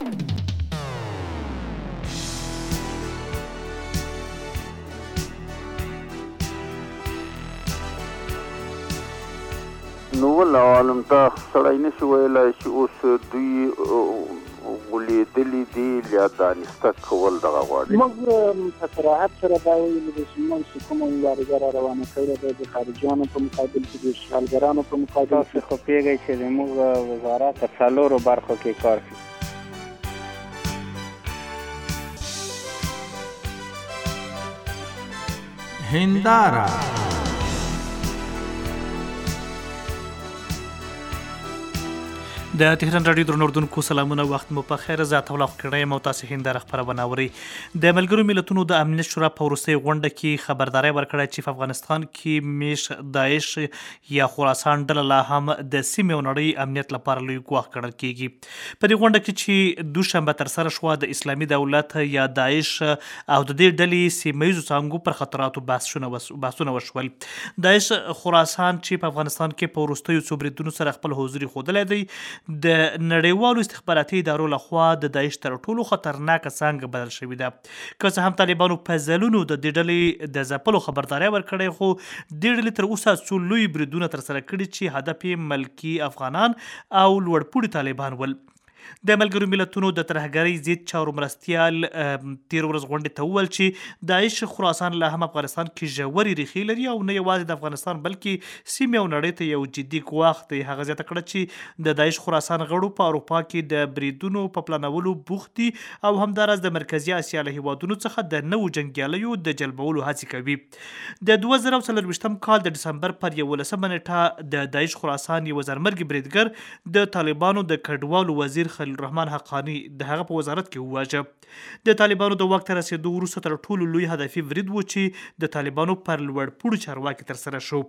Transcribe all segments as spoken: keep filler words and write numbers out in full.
نو ول عالم ته سړی نشي ویلی چې اوس دوی غولېدلي دي یا دانسته کول دغه غواړي. موږ په صراحت سره دا ویلي ده چې موږ چې کومه مبارزه را روانه کړې ده د خارجیانو په مقابل کې د اشغالګرانو په مقابل کې. تاسو خو پوهېږئ چې زموږ وزارت په څلورو برخو کې کار کوي. هنداره د تهران رادیو درنو اردوونکو سلامونه، وخت مو په خیر. زه عطا الله خوکړی یم او تاسې هنداره خپرونه اورئ. د ملګرو ملتونو د امنیت شورا په وروستۍ غونډه کې خبرداری ورکړی چې په افغانستان کې میش داعش یا خراسان ډله لا هم د سیمې او نړۍ امنیت لپاره لوی ګواښ ګڼل کېږي. په دې غونډه کې چې دوشنبه ترسره شوه د اسلامي دولت یا داعش او د دې ډلې سیمه ییزو څانګو پر خطراتو بحثونه وشول. داعش خراسان چې په افغانستان کې په وروستیو څو بریدونو سره خپل حضور ښودلی دی، د نړیوالو استخباراتي ادارو لخوا د داعش تر ټولو خطرناکه څانګه بدل شوې ده. که څه هم طالبانو په ځلونو د دې ډلې د ځپلو خبرداری ورکړی، خو دې ډلې تر اوسه څو لوی بریدونه ترسره کړي چې هدف یې ملکي افغانان او لوړپوړي طالبان ول. د ملګرو ملتونو د ترهګرۍ ضد چارو مرستیال تیر ورځ غونډې ته وویل چې داعش خراسان لا هم افغانستان کې ژورې ریښې لري او نه یوازې د افغانستان بلکې سیمې او نړۍ ته یو جدي ګواښ دی. هغه زیاته کړه چې د داعش خراسان غړو په اروپا کې د بریدونو په پلانولو بوخت دي او همداراز د مرکزي اسیا له هیوادونو څخه د نوو جنګیالیو د جلبولو هڅې کوي. د دوه زره څلرویشتم کال د ډسمبر پر یولسمه نیټه د داعش خراسان یو ځانمرګي بریدګر د طالبانو د کډوالو وزیر خلیل الرحمن حقانی د هغه په وزارت کې وواژه. د طالبانو د واک ته رسېدو وروسته تر ټولو لوی هدفي برید و چې د طالبانو پر لوړپوړو چارواکي ترسره شو.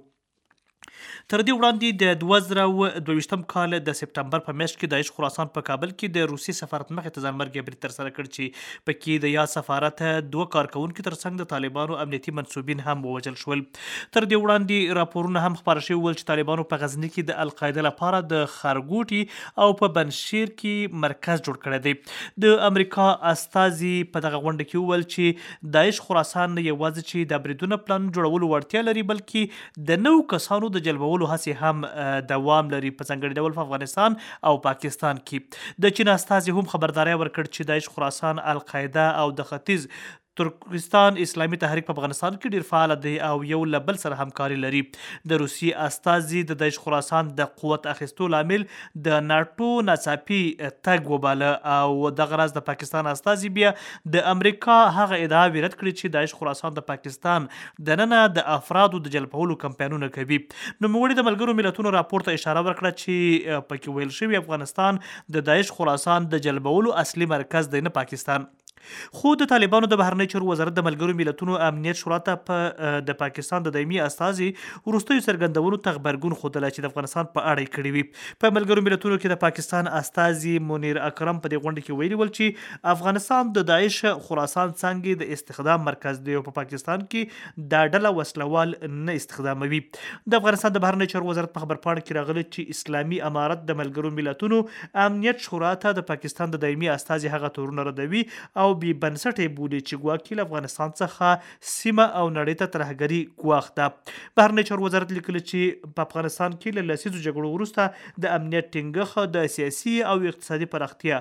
تر دې وړاندې د دوه زره دوه ویشتم کال د سپټمبر په میاشت کې داعش خراسان په کابل کې د روسي سفارت مخې ته ځانمرګي برید ترسره کړ چې پکې د یا سفارت دوه کارکونکي ترڅنګ د طالبانو امنیتي منصوبین هم ووژل شول. تر دې وړاندې راپورونه هم خپاره شوي ول چې طالبانو په غزني کې د القاعده لپاره د خارګوټي او په بنشیر کې مرکز جوړ کړی دی. د امریکا استازي په دغه غونډه کې وویل چې داعش خراسان نه یوازې چې د بریدونو پلان جوړولو وړتیا لري، بلکې د نوو کسانو د جلبولو هڅې هم دوام لري، په ځانګړي ډول په افغانستان او پاکستان کې. د چین استازي هم خبرداری ورکړ چې داعش خراسان، القاعده او د ختیځ ترکستان اسلامي تحریک په افغانستان کې ډیر فعال دی او یو له بل سره همکاري لري. د روسي استازي د داعش خراسان د قوت اخیستو لامل د ناټو ناڅاپي تګ وباله او دغه راز د پاکستان استازي بیا د امریکا هغه ادعا رد کړې چې داعش خراسان د پاکستان دننه د افرادو د جلبولو کمپاینونه کوي. نوموړي د ملګرو ملتونو راپور ته اشاره ورکړه چې پکې ویل شوي افغانستان د داعش خراسان د جلبولو اصلي مرکز دی، نه پاکستان. خو د طالبانو د بهرنی چارو وزارت د ملګرو ملتونو امنیت شورا ته په د پاکستان د دایمي استازي وروستیو څرګندونو ته غبرګون ښودلی چې د افغانستان په اړه یې کړي وي. په ملګرو ملتونو کې د پاکستان استازي منیر اکرم په دې غونډه کې ویلي ول چې افغانستان د داعش خراسان څانګې د استخدام مرکز دی او په پاکستان کې دا ډله وسلوال نه استخداموي. د افغانستان د بهرنی چارو وزارت په خبرپاڼه کې راغلی چې اسلامي امارت د ملګرو ملتونو امنیت شورا ته د پاکستان د دایمي استازي هغه تورونه ردوي او بې بنسټه بولي چې ګواکې له افغانستان څخه سیمه او نړۍ ته ترهګري ګواښ ده. بهرنی چارو وزارت لیکلي چې په افغانستان کې له لسیزو جګړو وروسته د امنیت ټینګښت د سیاسي او اقتصادي پراختیا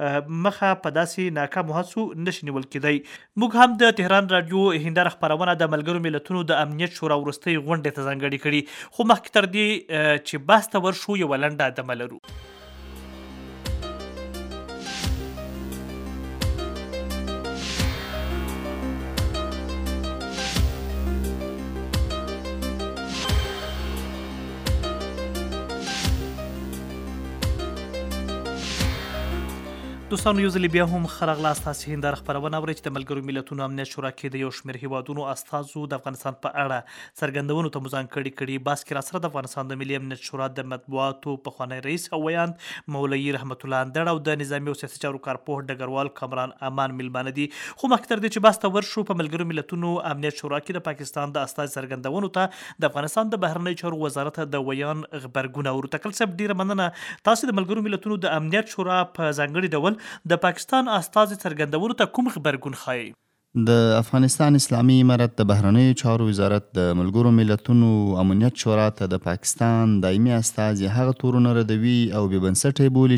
مخه په داسې ناکامو هڅو نشي نیول کېدی. موږ هم د تهران رادیو هنداره خپرونه د ملګرو ملتونو د امنیت شورا وروستۍ غونډې ته ځانګړې کړي، خو مخکې تر دې چې بحث ته ورشو یوه لنډه ادمه لرو. دوستانو، یو ځل بیا هم ښه راغلاست. تاسې هنداره خپرونه اورئ چې د ملګرو ملتونو امنیت شورا کې د یو شمېر هیوادونو استازو د افغانستان په اړه څرګندونو ته مو ځان کړي کړي. بحث کې راسره د افغانستان د ملي امنیت شورا د مطبوعاتو پخوانی رئیس او ویاند مولوي رحمت الله اندړ او د نظامي او سیاسي چارو کارپوه ډګروال کامران امان میلمانه دي. خو مخکې تر دې چې بحث ته ورشو، په ملګرو ملتونو امنیت شورا کې د پاکستان د استازي څرګندونو ته د افغانستان د بهرنی چارو وزارت د ویان غبرګون اورو. تکل صاحب، ډیره مننه. تاسو د ملګرو ملتونو د امنیت شورا په ځانګړي ډول د پاکستان استازي څرګندولو ته کوم غبرګون ښایي؟ د افغانستان اسلامي امارت د بهرنیو چارو وزارت د ملګرو ملتونو امنیت شورا ته د پاکستان دایمي استازي هغه تورونه ردوي او بې بنسټه بولي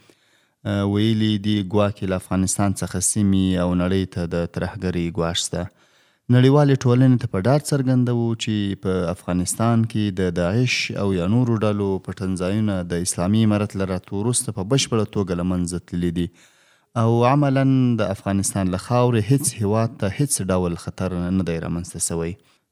چې ویلي دي ګواکې له افغانستان څخه سیمې او نړۍ ته د ترهګرۍ ګواښ شته. نړیوالې ټولنې ته په ډاډ څرګندوو چې په افغانستان کې د داعش او یا نورو ډلو پټنځایونه د اسلامي امارت له راتګ وروسته په بشپړه توګه له منځه تللي دي او عملا د افغانستان له خاورې هیڅ هیواد ته هیڅ ډول خطر نه دی رامنځته شوی.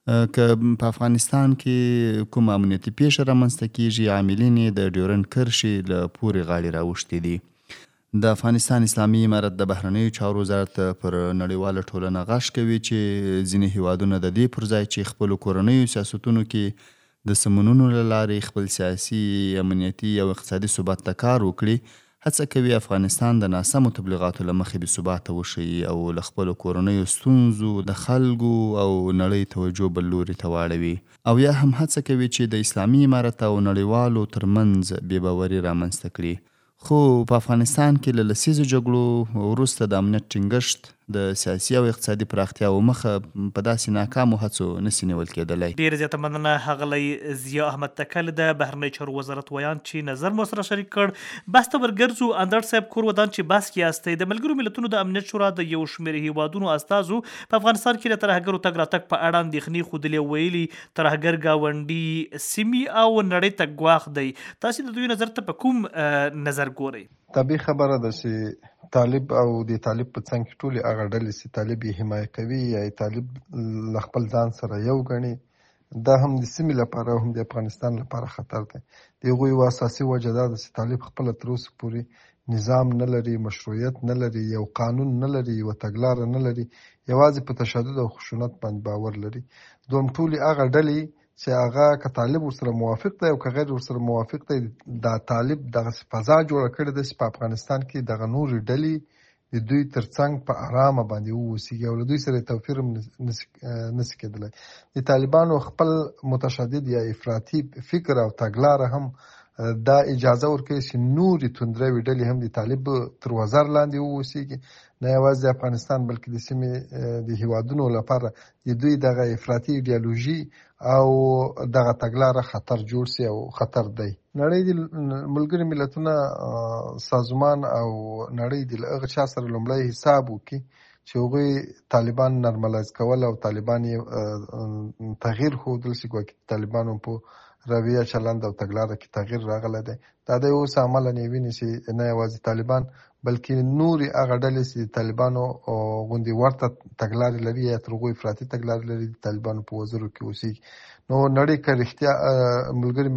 که په افغانستان کې کوم امنیتي پیښه رامنځته کیږي، عاملین یې د ډیورنډ کرښې له پورې غاړې راوښتي دي. د افغانستان اسلامي امارت د بهرنیو چارو وزارت پر نړیواله ټولنه غږ کوي چې ځینې هیوادونه د دې پر ځای چې خپلو کورنیو سیاستونو کې د سمونونو له لارې خپل سیاسي، امنیتي او اقتصادي ثبات ته کار وکړي، هڅه کوي افغانستان د ناسمو تبلیغاتو له مخې بې ثباته وښیي او له خپلو کورنیو ستونزو د خلکو او نړۍ توجه بل لوري ته واړوي، او یا هم هڅه کوي چې د اسلامي امارت او نړیوالو ترمنځ بې باوري رامنځته کړي. خو په افغانستان کې له لسیزو جګړو وروسته د امنیت ټینګښت د سیاسي او اقتصادي پراختیا او مخه په داسې ناکامو هڅو نسي نیول کېدلی. ډېره زیاته مننه ښاغلی ضیا احمد تکل د بهرنیو چارو وزارت ویان چې نظر مو سره شریک کړ. بس ته ورګرځو اندړ صاحب کور ودان چې بس کې یاستئ. د ملګرو ملتونو د امنیت شورا د یو شمېر هیوادونو استازو په افغانستان کې د ترهګرو تګ راتګ په اړه اندېښنې ښودلې، ویلي ترهګر ګاونډي سیمې او نړۍ ته ګواښ دی. تاسې د دوی نظر ته په کوم نظر ګورئ؟ طبیعي خبره ده چې طالب او د طالب په څنګ کې ټولې هغه ډلې چې طالب یې حمایه کوي یا یې طالب له خپل ځان سره یو ګڼي، دا هم د سیمې لپاره او هم د افغانستان لپاره خطر دی. د هغوی یوه اساسي وجه دا ده چې طالب خپله تر اوسه پورې نظام نه لري، مشروعیت نه لري، یو قانون نه لري، یوه تګلاره نه لري، یوازې په تشدد او خشونت باندې باور لري. دوم ټولې هغه ډلې چې هغه که طالب ورسره موافق دی او که غیر ورسره موافق دی، دا طالب دغسې فضا جوړه کړې ده چې په افغانستان کې دغه نورې ډلې د دوی تر څنګ په ارامه باندې ووسیږي او له دوی سره توفیر هم نسي کېدلی. د طالبانو خپل متشدد یا افراطي فکر او تګلاره هم دا اجازه ورکوي چې نورې توندروي ډلې هم د طالب تر وزر لاندې ووسیږي. نه یوازې د افغانستان بلکې د سیمې د هیوادونو لپاره د دوی دغه افراطي ایډیالوژي او دغه تګلاره خطر جوړ سي او خطر دی. نړۍ د ملګري ملتونه سازمان او نړۍ د هغه چا سره لومړی حساب وکړي چې هغوی طالبان نرملایز کول او طالبان یې تغییر ښودل سي، ګواکې طالبانو په رویه، چلند او تګلاره کې تغییر راغلی دی. دا دی اوس عملا یې ویني چې نه یوازې طالبان بلکې نورې هغه ډلې چې د طالبانو غوندې ورته تګلارې لري یا تر هغو افراطي تګلارې لري د طالبانو په وزرو کې اوسېږي. نو نړۍ که رښتیا ملګري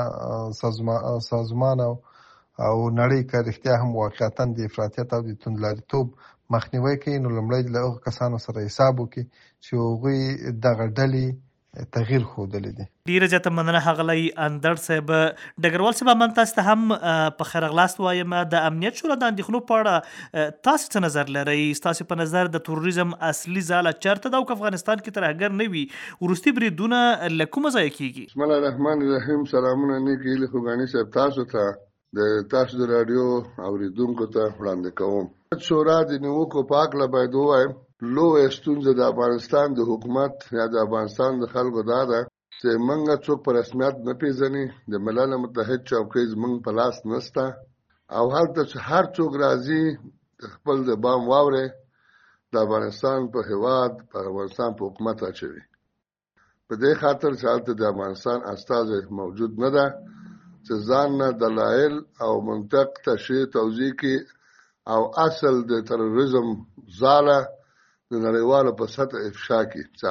ملتونه سازمان او او نړۍ که رښتیا هم واقعتا د افراطیت او د توندلاریتوب مخنیوی کوي، نو لومړی له هغو کسانو سره حساب وکړي چې هغوی دغه ډلې تغییر ښودلی دی. ډېره زیاته مننه ښاغلی اندړ صاحب. ډګروال صاحب، من تاسو ته هم په خیر راغلاست وایم. د امنیت شورا د اندېښنو په اړه تاسو څه نظر لرئ؟ ستاسو په نظر د تروریزم اصلي ځاله چېرته ده او که افغانستان کې ترهګر نه وي، وروستي بریدونه له کومه ځایه کېږي؟ بسم الله الرحمن الرحیم. سلامونه نیک هیلې خوږاني صاحب تاسو ته، د تاسو د راډیو اورېدونکو ته وړاندې کوم. شورا د نیوکو په هکله باید ووایم لویه ستونزه د افغانستان د حکومت یا د افغانستان د خلکو دا ده چې موږ څوک په رسمیت نه پیژني. د ملل متحد چوکۍ زموږ په لاس نشته او هلته چې هر څوک راځي خپل د بام واورې د افغانستان په هیواد په افغانستان په حکومت اچوي. په دې خاطر چې هلته د افغانستان استازی موجود نه ده چې ځان نه دلایل او منطق تشریح توضیح کړي او اصل د تروریزم ځاله د نړیوالو په سطح افشا کړي چې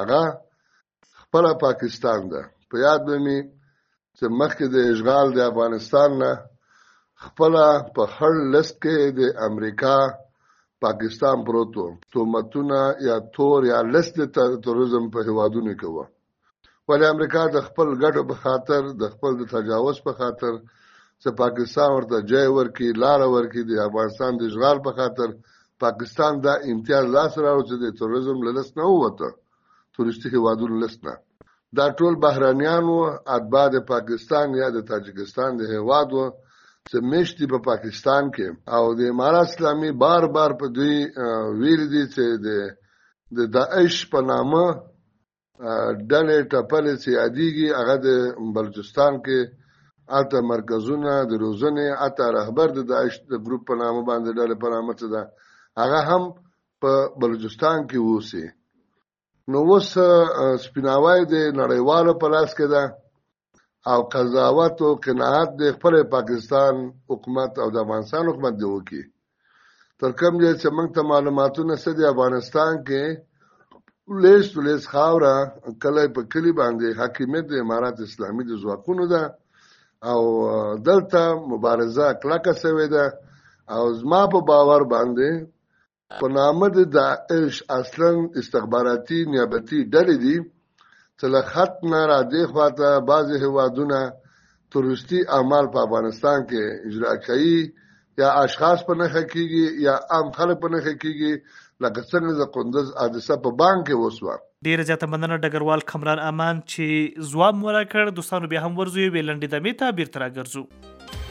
هغه خپله پاکستان ده. په یاد به مې چې مخکې د اشغال د افغانستان نه خپله په هر لست کې د امریکا پاکستان پروت و، تهمتونه یا تور یا لست د تروریزم په هیوادونو کې وه. ولې امریکا د خپل ګټو په خاطر، د خپل د تجاوز په خاطر چې پاکستان ورته ځای ورکړي، لاره ورکړي، د افغانستان د اشغال په خاطر پاکستان دا امتیاز لاس راوړ چې د تروریزم له لست نه ووته، تورستي هیوادونو لست نه. دا ټول بهرانیان وو، اتباع د پاکستان یا د تاجکستان د هیواد وو چې میشتي په پاکستان کې او د امارات اسلامي بار بار په دوی ویل دي چې د د داعش په نامه ډلې ټپلې چې یادېږي هغه د بلوچستان کې اته مرکزونه د روزنې اته رهبر د داعش د ګروپ په نامه باندې ډلې په نامه څه ده هغه هم په بلوچستان کې اوسي. نو اوس سپیناوی د نړیوالو په لاس کې ده او قضاوت او قناعت د خپل پاکستان حکومت او د افغانستان حکومت دی وکي. تر کوم ځای چې موږ ته معلوماتونه څه دي افغانستان کې لیس تو لیس خاوره کله په کلی باندې حاکمیت د امارات اسلامي د ځواکونو ده او دلته مبارزه کلکه شوې ده او زما په باور باندې په نامه د داعش اصلا استخباراتي نیابتي ډلې دي چې له خط نه را دې خواته بعضې هېوادونه تروریستي اعمال په افغانستان کې اجرا کوي یا اشخاص په نښه کېږي یا عام خلک په نښه کېږي لکه څنګه د قندوز حادثه په بانک کې وسوه. ډیره زیاته مننه ډګروال کمران امان چې ځواب مو راکړ. دوستانو بیا هم ورځو یوې لنډې دمې ته بیرته راګرځو.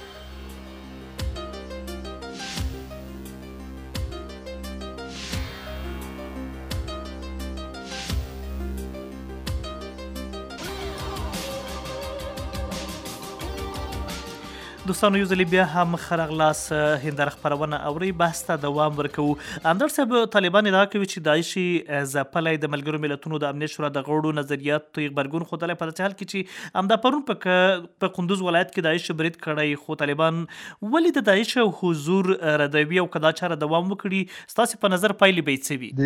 دوستانو یو ځلې بیا هم ښه راغلاس هنداره خپرونه اورئ. بحث ته دوام ورکوو. اندر صاحب طالبان ادعا کوي چې داعشي ځپلی د ملګرو ملتونو د امنیت شورا د غړو نظریاتو غبرګون ښودلی په داسې حال کې چې همدا پرون په قندوز ولایت کې داعش برید کړی خو طالبان ولې د داعش حضور ردوي او که دا چاره دوام وکړي ستاسې په نظر پایلې به یې څه وي؟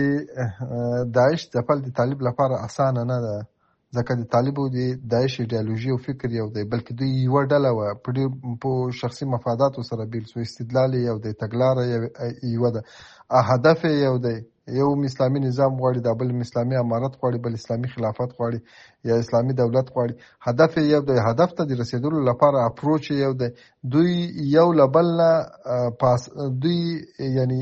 د داعش ځپل د طالب لپاره اسانه نه ده ځکه د طالبو د داعش ایډیالوژي او فکر یو دی بلکې دوی یوه ډله وه په ډېر په شخصي مفاداتو سره بیل سو. استدلال یو دی تګلاره یوه ده هدف یو دی یو اسلامي نظام غواړي دا بل اسلامي امارت غواړي بل اسلامي خلافت غواړي یا اسلامي دولت غواړي. هدف یو دی هدف ته د رسیدلو لپاره اپروچ یو دی. دوی یو له بل نه پاس دوی یعنی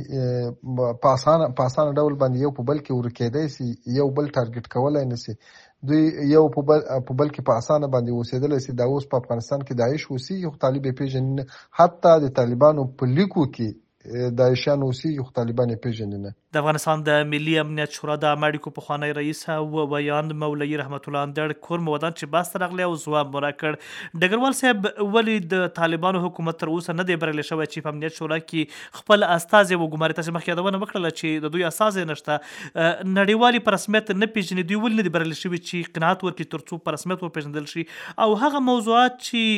په اسانه ډول باندې یو په بل کې ورکېدی سي یو بل ټارګټ کولی نه سي. دوی یو په بل کې په اسانه باندې اوسېدلی سي. دا اوس په افغانستان کې داعش اوسي یو طالب یې پیژني نه. حتی د طالبانو په لیکو کې داعشیان اوسي یو طالبان یې پیژني نه. د افغانستان د ملي امنیت شورا د اماړیکو پخوانی رئیس او ویاند مولوي رحمت الله اندړ کور مو ودان چې بحث ته راغلی او ځواب مو راکړ. ډګروال صاحب ولې د طالبانو حکومت تر اوسه نه دی بریالی شوی چې په امنیت شورا کې خپل استازی وګماري؟ تاسې مخکې یادونه وکړله چې د دوی استازی نشته، نړیوالې په رسمیت نه پیژني. دوی ولې نه دی بریالی شوي چې قناعت ورکړي تر څو په رسمیت وپېژندل شي او هغه موضوعات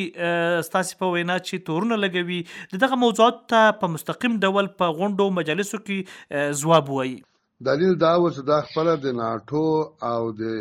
چې ستاسې په وینا چې تورونه لګوي د دغه موضوعاتو ته په مستقیم ډول په غونډو مجالسو کې ځواب وایي؟ دلیل دا و چې دا خپله د ناټو او د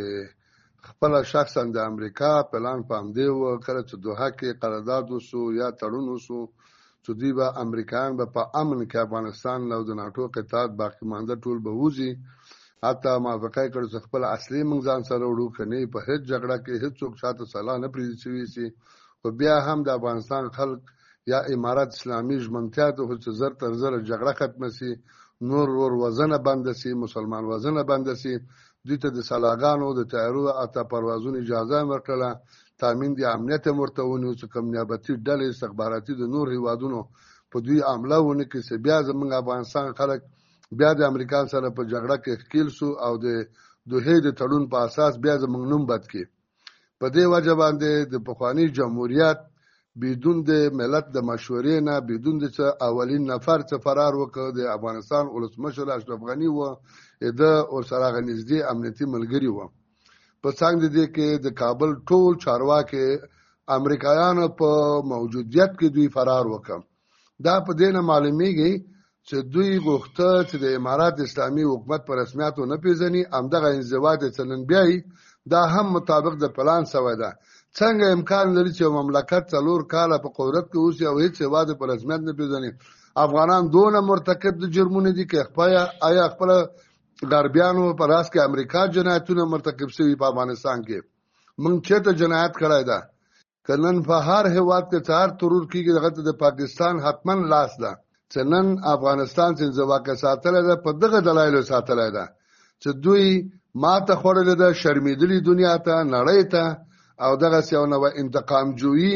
خپله شخصا د امریکا پلان په همدې و کله چې دوحه کې قرارداد وسو یا تړون وسو چې دوی به امریکایان به په امن کې افغانستان او د ناټو قطعات باقي مانده ټول به وځي. حتی موافقه یې کړې چې خپل اصلي موږ ځان سره وړو که نه په هېڅ جګړه کې هېڅوک چاته سلاح نه پرېږدي شوي سي. خو بیا هم د افغانستان خلک یا امارات اسلامي ژمنتیا ته چې زر تر زره جګړه ختمه سي، نور ور وزنه بنده سي، مسلمان وزنه بنده سي. دوی ته د سلاګانو د تیارو اته پروازونو اجازه ورکړله، تامین د امنیت هم ورته ونیو چې کوم نیابتي ډلې استخباراتي د نور هیوادونو په دوی حمله ونه کړي چې بیا زموږ افغانستان خلک بیا د امریکا سره په جګړه کې ښکیل سو او د دوحې د تړون په اساس بیا زموږ نوم بد کړي. په دې وجه باندې د پخواني جمهوریت بدون د ملت د مشورې نه بدون د څه اولین نفر څه فرار وکړ د افغانستان ولسمشر اشرف غني و د ورسره هغه نږدې امنیتي ملګري و. په څنګ د دې کې د کابل ټول چارواکي امریکایانو په موجودیت کې دوی فرار وکړ. دا په دې نه معلومیږي چې دوی غوښته چې د امارات اسلامي حکومت په رسمیاتو نه پیژني، همدغه انزوا د څنن بیاي دا هم مطابق د پلان سوی ده. څنګه امکان لري چې مملکت څلور کاله په قدرت کې اوسي او هیڅ هېواد په رسمیت نه پیژني؟ افغانان دونه مرتکب د جرمونو دي که خپله آیا خپله غربیانو په راس کې امریکا جنایتونه مرتکب شوي په افغانستان کې؟ موږ چېرته جنایت کړی ده؟ که نن په هر هېواد کې چې هر ترور کېږي دغه ته د پاکستان حتما لاس ده چې نن افغانستان چې انزوا ساتلی ده په دغه دلایلو ساتلی ده چې دوی ماته خوړلې ده، شرمېدلي دنیا ته، نړۍ ته، او دغه یو نوع انتقام جویي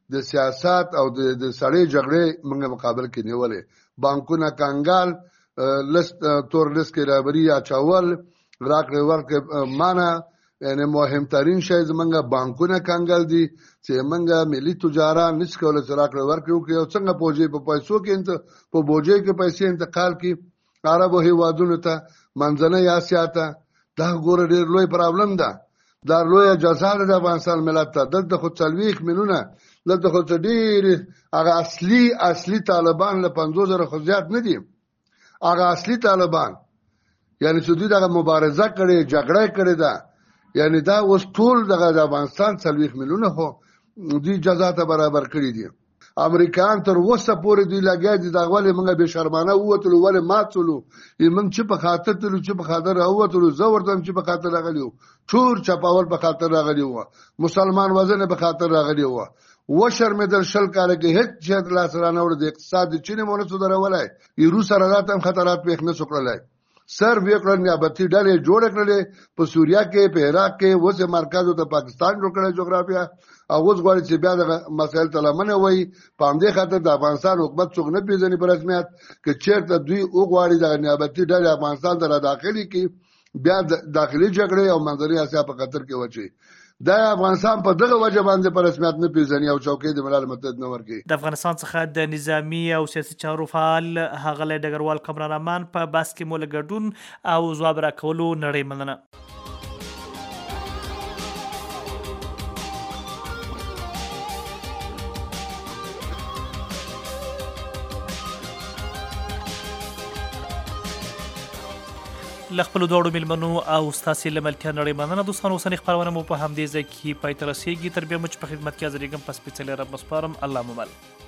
د سیاست او د سړې جګړې موږ مقابل کې نیولې. بانکونه کنګال لس تور لس کې رابري اچول راکړې ورکړې معنا یعنی مهمترین شی زمونږ بانکونه کنګل دي چې موږ ملي تجاران نشي کولی چې راکړې ورکړې وکړي او څنګه بوجۍ په پیسو کې په بوجۍ کې پیسې انتقال کړي عربو هېوادونو ته منځنۍ اسیا ته. دا ګوره ډېر لوی پرابلم ده. دا لویه جزا ده د افغانستان ملت ته. دلته خو څلوېښت میلیونه دلته خو څه ډېرې هغه اصلي اصلي طالبان له پنځوس زره خو زیات نه دي. هغه اصلي طالبان یعنی چې دوی دغه مبارزه کړې جګړه کړې ده یعنی دا اوس ټول دغه د افغانستان څلوېښت میلیونه خو دوی جزا ته برابر کړي دي. امریکایان تر اوسه پورې دوی لګیا دي دغه ولې موږ بې شرمانه ووتلو ولې ماتلو موږ چې په خاطر تلو چې په خاطر راووتلو زه ورته چې په خاطر راغلي وو چور چپاول په خاطر راغلي وو مسلمان وزن په خاطر راغلي وو وشرمېدل شل کاله کې هېڅ شی لاسته رانه وړه د اقتصاد د چینې مو نه څه درولای ایرو سره راته هم خطرات پېښ نه شو کړلی. سر وی کړل نیابتي ډلې جوړ کړلې په سوریا کې په عراق کې اوس مرکز د پاکستان جوړ کړی جغرافیه او اوس غواړي چې بیا د مسایل ته لمنه وایي په همدې خاطر د افغانستان حکومت څوک نه پېژني په رسمیت که چېرته دوی وغواړي دغه نیابتي ډلې افغانستان ته را داخلي کړي بیا داخلي جګړې او منځنۍ اسیا په خطر کې واچوي. دا افغانستان په دغه وجه باندې په رسمیت نه پیژني او چوکۍ د ملل متحد نه ورکوي. د افغانستان څخه د نظامي او سیاسي چارو فعال ښاغلی ډګروال کامران امان په بحث کې مو له ګډون او ځواب راکولو نړۍ مننه. له خپلو دواړو میلمنو او ستاسې له ملتیا نړۍ مننه. دوستانو اوسنۍ خپرونه مو په همدې ځای کې پای ته رسېږي. تر بیا مو چې په خدمت کې حاضرېږم په سپېڅلي رب مسپارم. الله مو مل.